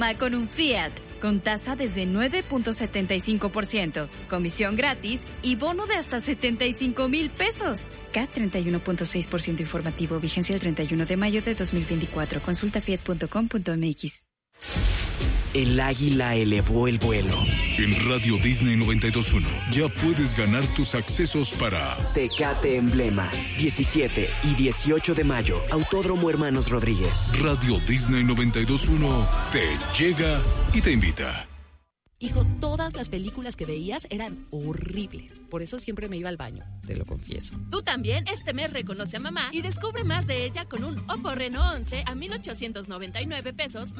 Con un Fiat, con tasa desde 9.75%, comisión gratis y bono de hasta 75,000 pesos. CAT 31.6% informativo, vigencia el 31 de mayo de 2024. Consulta fiat.com.mx. El águila elevó el vuelo. En Radio Disney 92.1 ya puedes ganar tus accesos para Tecate Emblema, 17 y 18 de mayo, Autódromo Hermanos Rodríguez. Radio Disney 92.1 te llega y te invita. Hijo, todas las películas que veías eran horribles. Por eso siempre me iba al baño, te lo confieso. Tú también este mes reconoce a mamá y descubre más de ella con un Oppo Reno 11 a 1,899 pesos